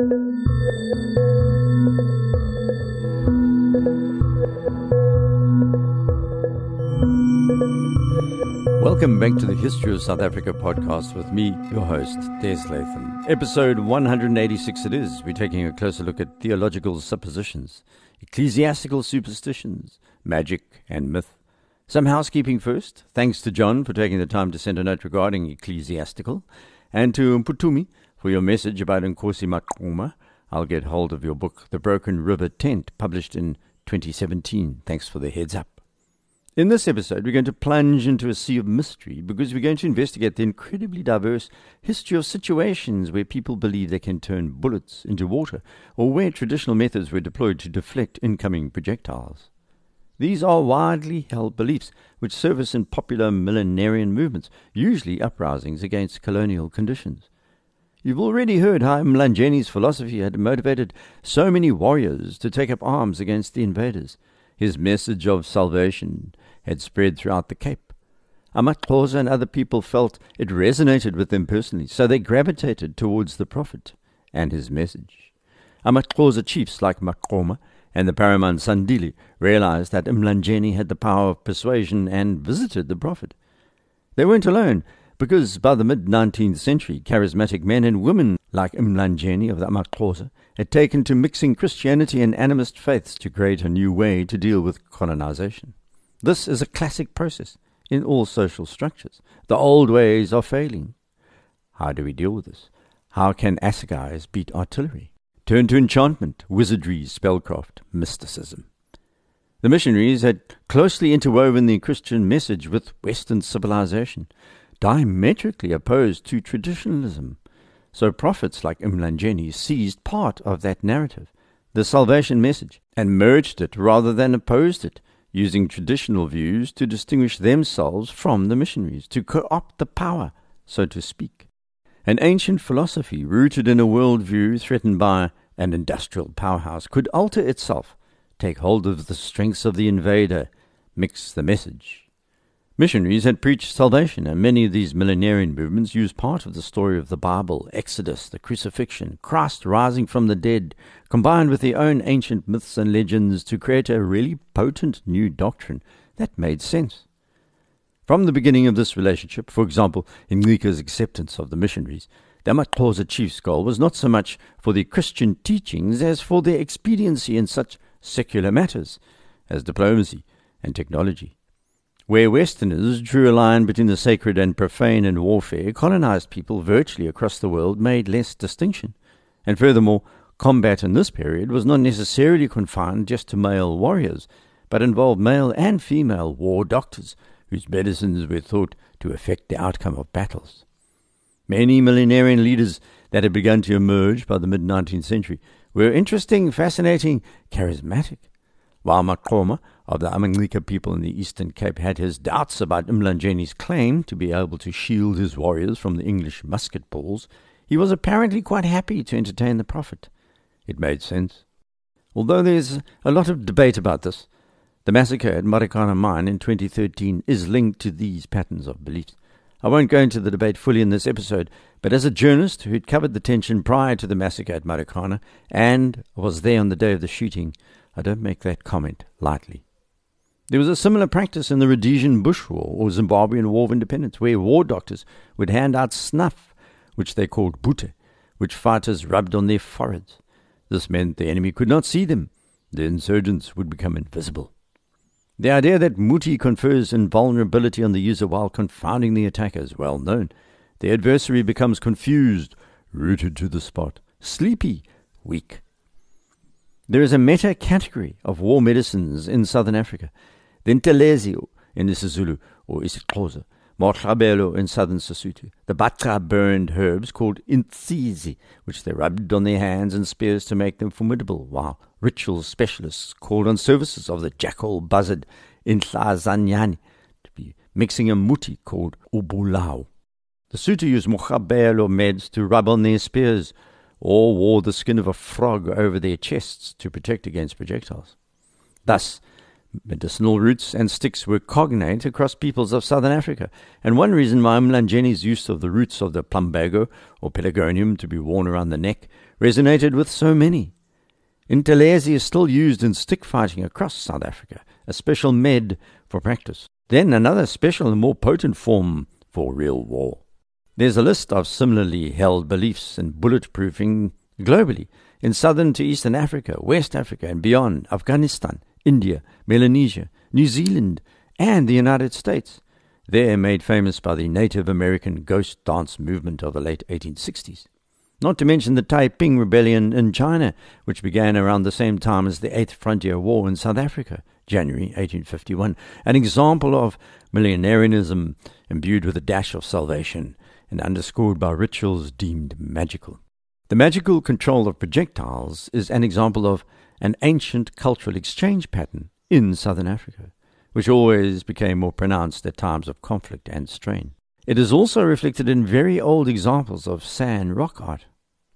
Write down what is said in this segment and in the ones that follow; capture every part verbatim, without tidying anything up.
Welcome back to the History of South Africa podcast with me, your host, Des Latham. Episode one hundred eighty-six it is. We're taking a closer look at theological suppositions, ecclesiastical superstitions, magic and myth. Some housekeeping first. Thanks to John for taking the time to send a note regarding ecclesiastical, and to Mputumi for your message about Nkosi Maqoma. I'll get hold of your book, The Broken River Tent, published in twenty seventeen. Thanks for the heads up. In this episode, we're going to plunge into a sea of mystery because we're going to investigate the incredibly diverse history of situations where people believe they can turn bullets into water, or where traditional methods were deployed to deflect incoming projectiles. These are widely held beliefs which surface in popular millenarian movements, usually uprisings against colonial conditions. You've already heard how Mlanjeni's philosophy had motivated so many warriors to take up arms against the invaders. His message of salvation had spread throughout the Cape. Amaxhosa and other people felt it resonated with them personally, so they gravitated towards the prophet and his message. Amaxhosa chiefs like Maqoma and the Paraman Sandile realized that Mlanjeni had the power of persuasion and visited the prophet. They weren't alone, because by the mid-nineteenth century, charismatic men and women like Mlanjeni of the Amaxhosa had taken to mixing Christianity and animist faiths to create a new way to deal with colonization. This is a classic process in all social structures. The old ways are failing. How do we deal with this? How can assegais beat artillery? Turn to enchantment, wizardry, spellcraft, mysticism. The missionaries had closely interwoven the Christian message with Western civilization, diametrically opposed to traditionalism. So prophets like Mlanjeni seized part of that narrative, the salvation message, and merged it rather than opposed it, using traditional views to distinguish themselves from the missionaries, to co-opt the power, so to speak. An ancient philosophy rooted in a worldview threatened by an industrial powerhouse could alter itself, take hold of the strengths of the invader, mix the message. Missionaries had preached salvation, and many of these millenarian movements used part of the story of the Bible, Exodus, the crucifixion, Christ rising from the dead, combined with their own ancient myths and legends to create a really potent new doctrine that made sense. From the beginning of this relationship, for example, Ncika's acceptance of the missionaries, the Amaxhosa chief's goal was not so much for the Christian teachings as for their expediency in such secular matters as diplomacy and technology. Where Westerners drew a line between the sacred and profane in warfare, colonized people virtually across the world made less distinction. And furthermore, combat in this period was not necessarily confined just to male warriors, but involved male and female war doctors, whose medicines were thought to affect the outcome of battles. Many millenarian leaders that had begun to emerge by the mid-nineteenth century were interesting, fascinating, charismatic. While Maqoma of the Amancika people in the Eastern Cape had his doubts about Mlanjeni's claim to be able to shield his warriors from the English musket balls, he was apparently quite happy to entertain the prophet. It made sense. Although there's a lot of debate about this, the massacre at Marikana Mine in twenty thirteen is linked to these patterns of beliefs. I won't go into the debate fully in this episode, but as a journalist who'd covered the tension prior to the massacre at Marikana and was there on the day of the shooting, I don't make that comment lightly. There was a similar practice in the Rhodesian Bush War or Zimbabwean War of Independence, where war doctors would hand out snuff, which they called boete, which fighters rubbed on their foreheads. This meant the enemy could not see them. The insurgents would become invisible. The idea that muti confers invulnerability on the user while confounding the attacker is well known. The adversary becomes confused, rooted to the spot, sleepy, weak. There is a meta-category of war medicines in southern Africa. The Ntelezi in isiZulu or isiXhosa, Motlhabelo in southern Sesotho, the Batra burned herbs called Intsizi, which they rubbed on their hands and spears to make them formidable, while ritual specialists called on services of the jackal buzzard Inhlazanyani to be mixing a muti called Ubulao. The Sotho used Mokhabelo meds to rub on their spears, or wore the skin of a frog over their chests to protect against projectiles. Thus, Medicinal roots and sticks were cognate across peoples of southern Africa, and one reason why Mlanjeni's use of the roots of the plumbago or pelargonium to be worn around the neck resonated with so many. Intelezi is still used in stick fighting across South Africa, a special med for practice. Then another special and more potent form for real war. There's a list of similarly held beliefs in bulletproofing globally, in southern to eastern Africa, West Africa and beyond, Afghanistan, India, Melanesia, New Zealand, and the United States. There made famous by the Native American ghost dance movement of the late eighteen sixties. Not to mention the Taiping Rebellion in China, which began around the same time as the Eighth Frontier War in South Africa, January eighteen fifty-one, an example of millenarianism imbued with a dash of salvation and underscored by rituals deemed magical. The magical control of projectiles is an example of an ancient cultural exchange pattern in southern Africa, which always became more pronounced at times of conflict and strain. It is also reflected in very old examples of San rock art.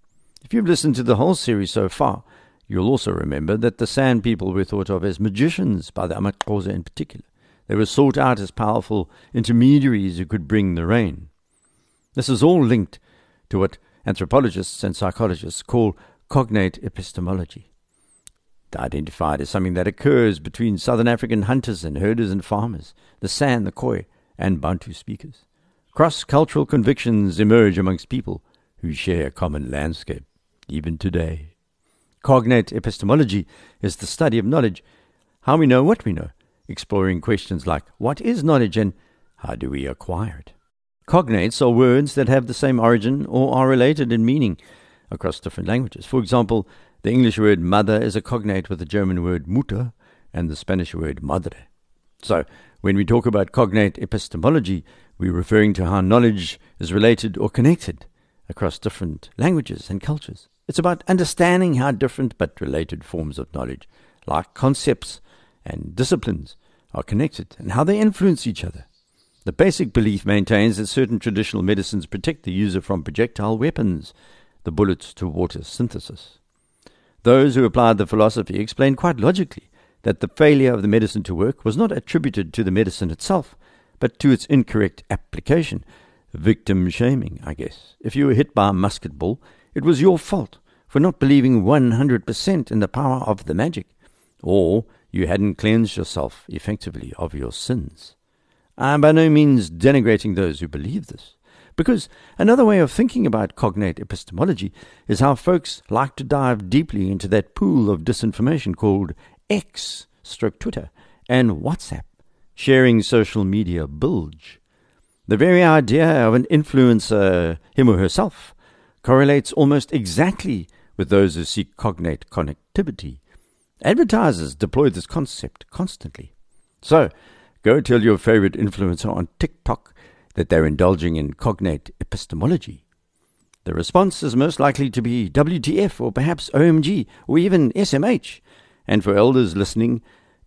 If you've listened to the whole series so far, you'll also remember that the San people were thought of as magicians by the amaXhosa in particular. They were sought out as powerful intermediaries who could bring the rain. This is all linked to what anthropologists and psychologists call cognate epistemology, identified as something that occurs between southern African hunters and herders and farmers, the San, the Khoi, and Bantu speakers. Cross-cultural convictions emerge amongst people who share a common landscape, even today. Cognate epistemology is the study of knowledge, how we know what we know, exploring questions like what is knowledge and how do we acquire it. Cognates are words that have the same origin or are related in meaning across different languages. For example, the English word mother is a cognate with the German word Mutter and the Spanish word madre. So, when we talk about cognate epistemology, we're referring to how knowledge is related or connected across different languages and cultures. It's about understanding how different but related forms of knowledge, like concepts and disciplines, are connected and how they influence each other. The basic belief maintains that certain traditional medicines protect the user from projectile weapons, the bullets to water synthesis. Those who applied the philosophy explained quite logically that the failure of the medicine to work was not attributed to the medicine itself, but to its incorrect application. Victim shaming, I guess. If you were hit by a musket ball, it was your fault for not believing one hundred percent in the power of the magic, or you hadn't cleansed yourself effectively of your sins. I am by no means denigrating those who believe this, because another way of thinking about cognate epistemology is how folks like to dive deeply into that pool of disinformation called X, stroke Twitter, and WhatsApp, sharing social media bilge. The very idea of an influencer, him or herself, correlates almost exactly with those who seek cognate connectivity. Advertisers deploy this concept constantly. So, go tell your favorite influencer on TikTok that they're indulging in cognate epistemology. The response is most likely to be W T F or perhaps O M G or even S M H. And for elders listening,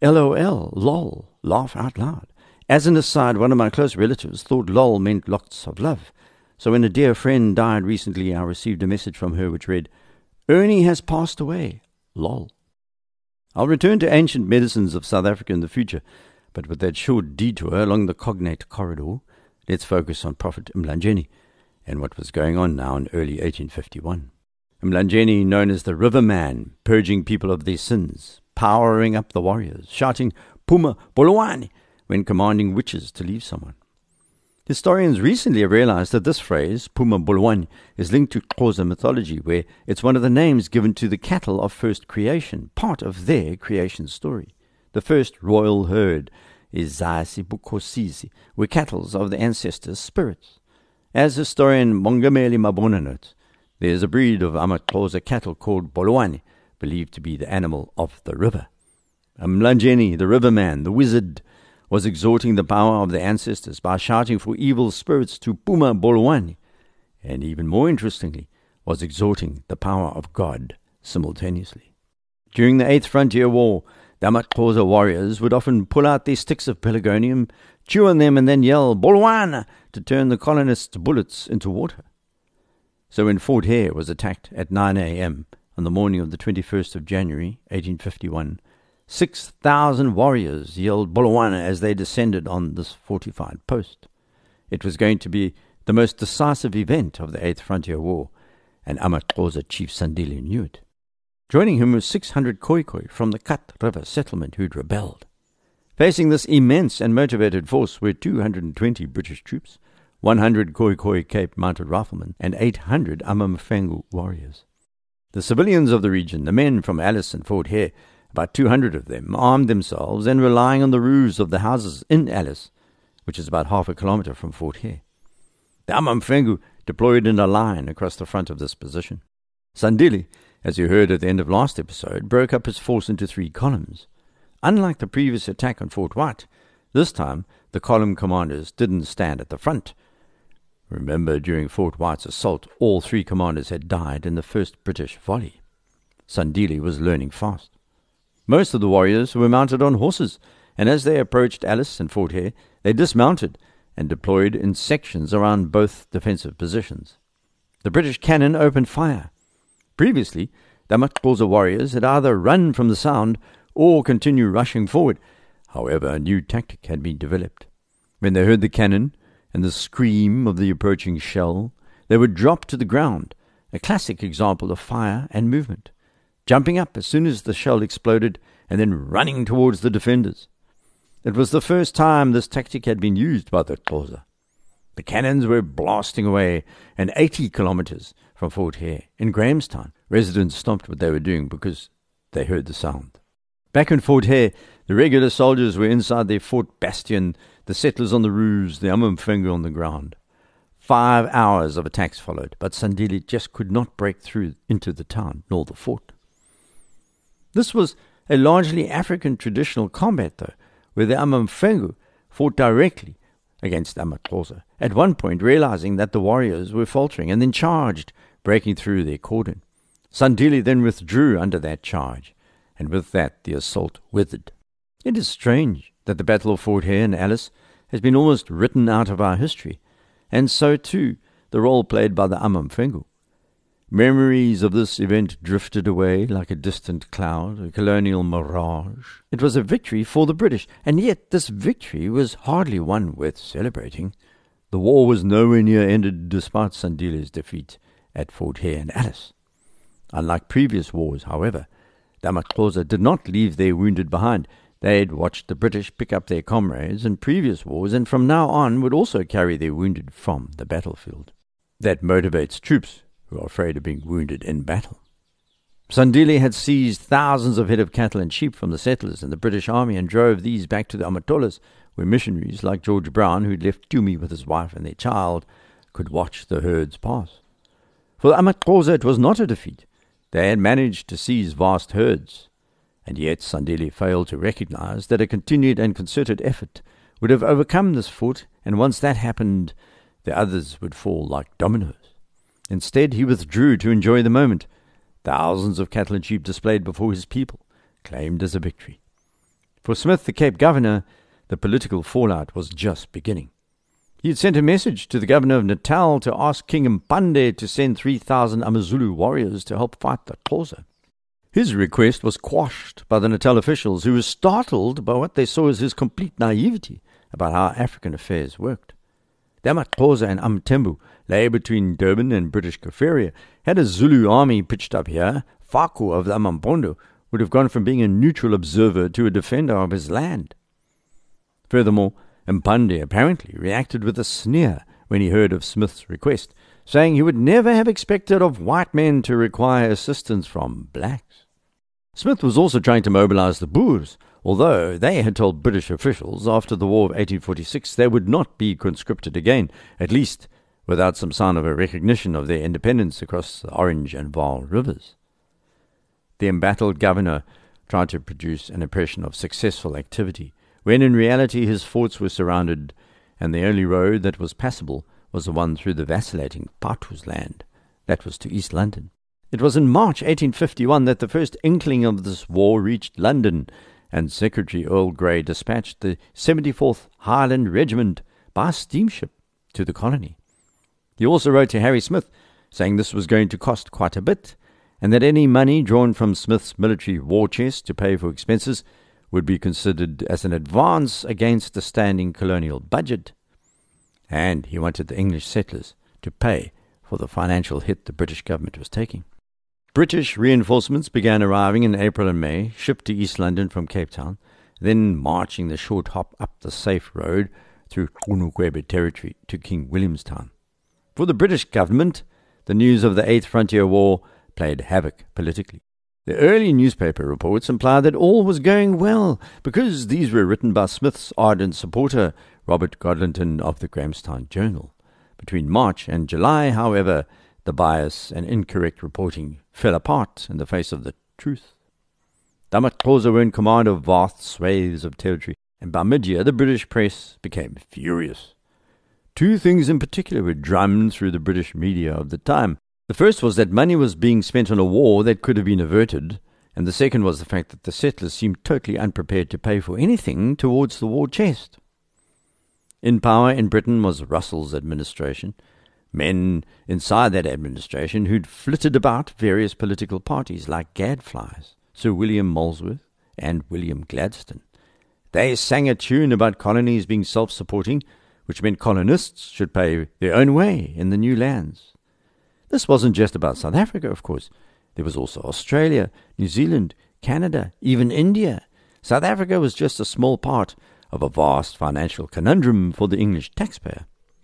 LOL, lol, laugh out loud. As an aside, one of my close relatives thought lol meant lots of love. So when a dear friend died recently, I received a message from her which read, Ernie has passed away, lol. I'll return to ancient medicines of South Africa in the future, but with that short detour along the cognate corridor, let's focus on Prophet Mlanjeni and what was going on now in early eighteen fifty-one. Mlanjeni, known as the River Man, purging people of their sins, powering up the warriors, shouting Puma Bolwani when commanding witches to leave someone. Historians recently have realized that this phrase, Puma Bolwani, is linked to Xhosa mythology, where it's one of the names given to the cattle of first creation, part of their creation story. The first royal herd is Zasi Bukhosisi, were cattle of the ancestors' spirits. As historian Mongameli Mabona notes, there is a breed of amaXhosa cattle called Bolwani, believed to be the animal of the river. Mlanjeni, the river man, the wizard, was exhorting the power of the ancestors by shouting for evil spirits to Puma Bolwani, and even more interestingly, was exhorting the power of God simultaneously. During the Eighth Frontier War, the amaXhosa warriors would often pull out their sticks of pelargonium, chew on them, and then yell, Bolwana, to turn the colonists' bullets into water. So when Fort Hare was attacked at nine a.m. on the morning of the twenty-first of January, eighteen fifty-one, Six thousand warriors yelled Bulawana as they descended on this fortified post. It was going to be the most decisive event of the Eighth Frontier War, and Amaxhosa Chief Sandile knew it. Joining him was six hundred Khoikhoi from the Kat River settlement who'd rebelled. Facing this immense and motivated force were two hundred twenty British troops, one hundred Khoikhoi Cape Mounted Riflemen, and eight hundred Amamfengu warriors. The civilians of the region, the men from Alice and Fort Hare, about two hundred of them, armed themselves and relying on the roofs of the houses in Alice, which is about half a kilometre from Fort Hare. The Amamfengu deployed in a line across the front of this position. Sandile, as you heard at the end of last episode, broke up his force into three columns. Unlike the previous attack on Fort White, this time the column commanders didn't stand at the front. Remember, during Fort White's assault, all three commanders had died in the first British volley. Sandile was learning fast. Most of the warriors were mounted on horses, and as they approached Alice and Fort Hare, they dismounted and deployed in sections around both defensive positions. The British cannon opened fire. Previously, the Amaxhosa warriors had either run from the sound or continued rushing forward. However, a new tactic had been developed. When they heard the cannon and the scream of the approaching shell, they would drop to the ground, a classic example of fire and movement, jumping up as soon as the shell exploded and then running towards the defenders. It was the first time this tactic had been used by the Xhosa. The cannons were blasting away, and eighty kilometres from Fort Hare, in Grahamstown, residents stopped what they were doing because they heard the sound. Back in Fort Hare, the regular soldiers were inside their fort bastion, the settlers on the roofs, the Amamfengu on the ground. Five hours of attacks followed, but Sandile just could not break through into the town, nor the fort. This was a largely African traditional combat, though, where the Amamfengu fought directly against Amaxhosa, at one point realizing that the warriors were faltering, and then charged, breaking through their cordon. Sandile then withdrew under that charge, and with that the assault withered. It is strange that the Battle of Fort Hare and Alice has been almost written out of our history, and so too the role played by the Amamfengu. Memories of this event drifted away like a distant cloud, a colonial mirage. It was a victory for the British, and yet this victory was hardly one worth celebrating. The war was nowhere near ended despite Sandile's defeat at Fort Hare and Alice. Unlike previous wars, however, the Amaxhosa did not leave their wounded behind. They had watched the British pick up their comrades in previous wars, and from now on would also carry their wounded from the battlefield. That motivates troops who are afraid of being wounded in battle. Sandile had seized thousands of head of cattle and sheep from the settlers in the British Army and drove these back to the Amatolas, where missionaries like George Brown, who had left Tumi with his wife and their child, could watch the herds pass. For the Amaxhosa it was not a defeat. They had managed to seize vast herds, and yet Sandile failed to recognize that a continued and concerted effort would have overcome this fort, and once that happened, the others would fall like dominoes. Instead, he withdrew to enjoy the moment. Thousands of cattle and sheep displayed before his people, claimed as a victory. For Smith, the Cape Governor, the political fallout was just beginning. He had sent a message to the governor of Natal to ask King Mpande to send three thousand Amazulu warriors to help fight the Xhosa. His request was quashed by the Natal officials, who were startled by what they saw as his complete naivety about how African affairs worked. The Amaxhosa and Umthembu lay between Durban and British Kaffraria. Had a Zulu army pitched up here, Faku of the Amampondo would have gone from being a neutral observer to a defender of his land. Furthermore, Mpande apparently reacted with a sneer when he heard of Smith's request, saying he would never have expected of white men to require assistance from blacks. Smith was also trying to mobilize the Boers, although they had told British officials after the War of eighteen forty-six they would not be conscripted again, at least without some sign of a recognition of their independence across the Orange and Vaal rivers. The embattled governor tried to produce an impression of successful activity, when in reality his forts were surrounded, and the only road that was passable was the one through the vacillating Patu's land. That was to East London. It was in March eighteen fifty-one that the first inkling of this war reached London, and Secretary Earl Grey dispatched the seventy-fourth Highland Regiment by steamship to the colony. He also wrote to Harry Smith, saying this was going to cost quite a bit, and that any money drawn from Smith's military war chest to pay for expenses would be considered as an advance against the standing colonial budget. And he wanted the English settlers to pay for the financial hit the British government was taking. British reinforcements began arriving in April and May, shipped to East London from Cape Town, then marching the short hop up the safe road through Qunuquebe territory to King Williamstown. For the British government, the news of the Eighth Frontier War played havoc politically. The early newspaper reports implied that all was going well, because these were written by Smith's ardent supporter, Robert Godlington of the Grahamstown Journal. Between March and July, however, the bias and incorrect reporting fell apart in the face of the truth. The Amaxhosa were in command of vast swathes of territory, and by mid-year the British press became furious. Two things in particular were drummed through the British media of the time. The first was that money was being spent on a war that could have been averted, and the second was the fact that the settlers seemed totally unprepared to pay for anything towards the war chest. In power in Britain was Russell's administration, men inside that administration who'd flitted about various political parties like gadflies, Sir William Molesworth and William Gladstone. They sang a tune about colonies being self-supporting, which meant colonists should pay their own way in the new lands. This wasn't just about South Africa, of course. There was also Australia, New Zealand, Canada, even India. South Africa was just a small part of a vast financial conundrum for the English taxpayer.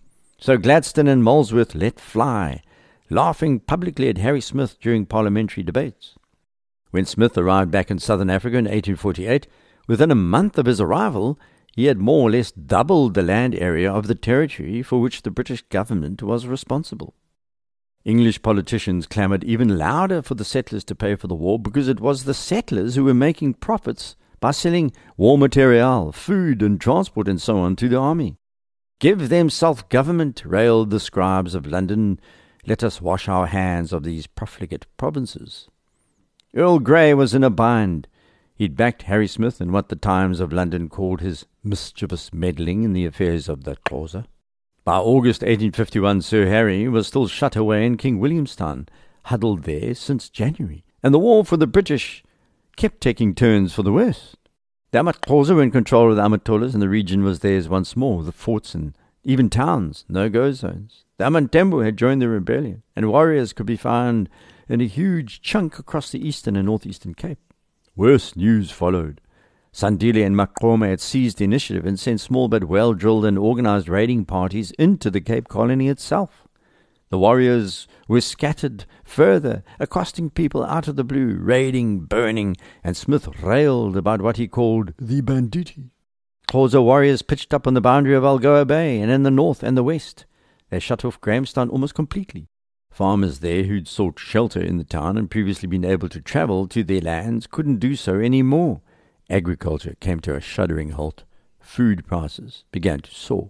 So Gladstone and Molesworth let fly, laughing publicly at Harry Smith during parliamentary debates. When Smith arrived back in southern Africa in eighteen forty-eight, within a month of his arrival, he had more or less doubled the land area of the territory for which the British government was responsible. English politicians clamoured even louder for the settlers to pay for the war, because it was the settlers who were making profits by selling war material, food and transport and so on to the army. "Give them self-government," railed the scribes of London. "Let us wash our hands of these profligate provinces." Earl Grey was in a bind. He'd backed Harry Smith in what the Times of London called his mischievous meddling in the affairs of the Xhosa. By August eighteen fifty-one, Sir Harry was still shut away in King Williamstown, huddled there since January, and the war for the British kept taking turns for the worse. The Amaxhosa were in control of the Amatolas, and the region was theirs once more, the forts and even towns, no-go zones. The Amantembu had joined the rebellion, and warriors could be found in a huge chunk across the eastern and northeastern Cape. Worse news followed. Sandile and Maqoma had seized the initiative and sent small but well-drilled and organized raiding parties into the Cape Colony itself. The warriors were scattered further, accosting people out of the blue, raiding, burning, and Smith railed about what he called the banditti. Xhosa warriors pitched up on the boundary of Algoa Bay, and in the north and the west. They shut off Grahamstown almost completely. Farmers there who'd sought shelter in the town and previously been able to travel to their lands couldn't do so any more. Agriculture came to a shuddering halt. Food prices began to soar.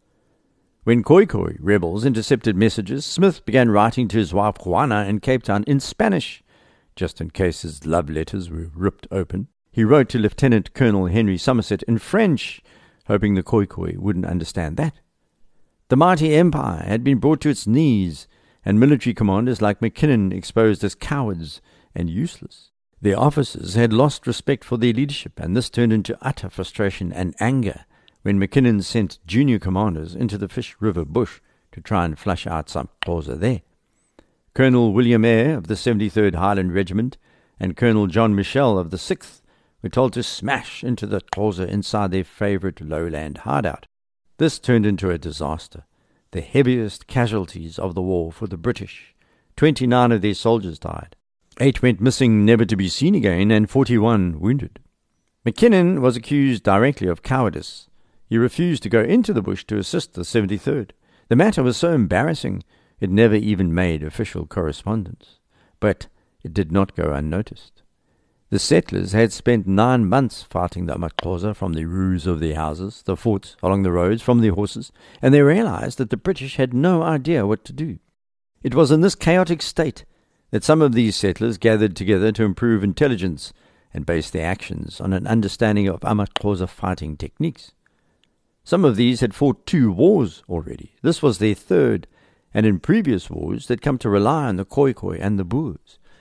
When Khoikhoi rebels intercepted messages, Smith began writing to his wife Juana in Cape Town in Spanish, just in case his love letters were ripped open. He wrote to Lieutenant Colonel Henry Somerset in French, hoping the Khoikhoi wouldn't understand that. The mighty empire had been brought to its knees, and military commanders like Mackinnon exposed as cowards and useless. Their officers had lost respect for their leadership, and this turned into utter frustration and anger when Mackinnon sent junior commanders into the Fish River bush to try and flush out some Xhosa there. Colonel William Eyre of the seventy-third Highland Regiment and Colonel John Michel of the sixth were told to smash into the Xhosa inside their favourite lowland hideout. This turned into a disaster, the heaviest casualties of the war for the British. Twenty-nine of their soldiers died. Eight went missing, never to be seen again, and forty-one wounded. Mackinnon was accused directly of cowardice. He refused to go into the bush to assist the seventy-third. The matter was so embarrassing, it never even made official correspondence. But it did not go unnoticed. The settlers had spent nine months fighting the Amaxhosa from the roofs of their houses, the forts, along the roads, from their horses, and they realized that the British had no idea what to do. It was in this chaotic state that some of these settlers gathered together to improve intelligence and base their actions on an understanding of Amaxhosa fighting techniques. Some of these had fought two wars already. This was their third, and in previous wars they'd come to rely on the Khoikhoi and the Boers.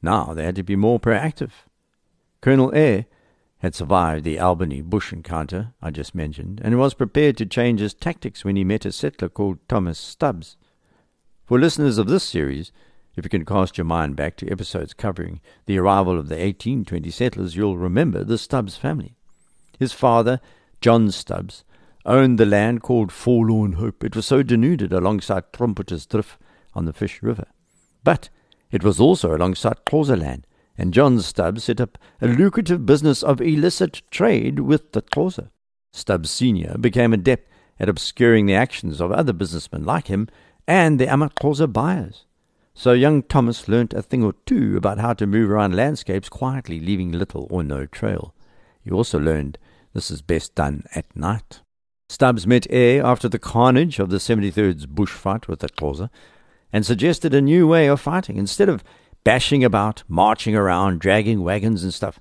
Now they had to be more proactive. Colonel Eyre had survived the Albany bush encounter I just mentioned, and was prepared to change his tactics when he met a settler called Thomas Stubbs. For listeners of this series, if you can cast your mind back to episodes covering the arrival of the eighteen twenty settlers, you'll remember the Stubbs family. His father, John Stubbs, owned the land called Forlorn Hope. It was so denuded alongside Trumpeter's Drift on the Fish River. But it was also alongside Xhosa land, and John Stubbs set up a lucrative business of illicit trade with the Xhosa. Stubbs Senior became adept at obscuring the actions of other businessmen like him and the AmaXhosa buyers. So young Thomas learnt a thing or two about how to move around landscapes quietly, leaving little or no trail. He also learned this is best done at night. Stubbs met Eyre after the carnage of the seventy-third's bushfight with the Xhosa and suggested a new way of fighting. Instead of bashing about, marching around, dragging wagons and stuff,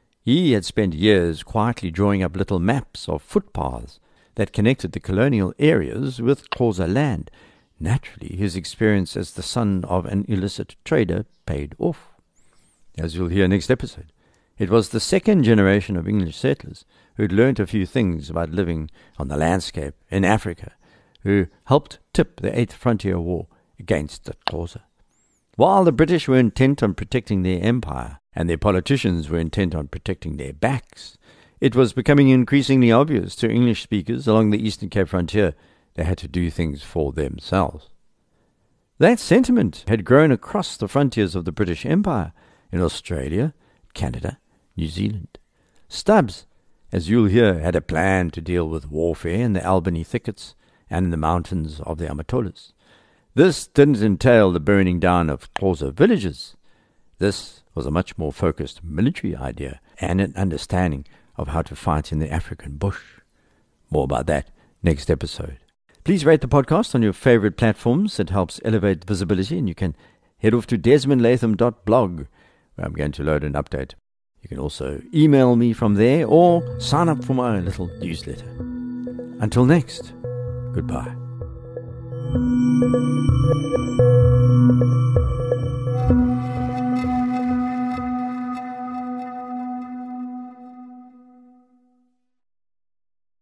he had spent years quietly drawing up little maps of footpaths that connected the colonial areas with Xhosa land. Naturally, his experience as the son of an illicit trader paid off. As you'll hear next episode, it was the second generation of English settlers who'd learnt a few things about living on the landscape in Africa, who helped tip the Eighth Frontier War against the Xhosa. While the British were intent on protecting their empire, and their politicians were intent on protecting their backs, it was becoming increasingly obvious to English speakers along the Eastern Cape frontier they had to do things for themselves. That sentiment had grown across the frontiers of the British Empire in Australia, Canada, New Zealand. Stubbs, as you'll hear, had a plan to deal with warfare in the Albany thickets and in the mountains of the Amatolas. This didn't entail the burning down of Xhosa villages. This was a much more focused military idea and an understanding of how to fight in the African bush. More about that next episode. Please rate the podcast on your favorite platforms. It helps elevate visibility, and you can head off to desmond latham dot blog, where I'm going to load an update. You can also email me from there or sign up for my little newsletter. Until next, goodbye.